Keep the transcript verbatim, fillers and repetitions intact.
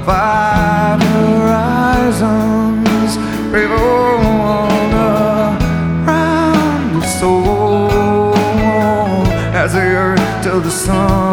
five horizons revolve around your soul as the earth till the sun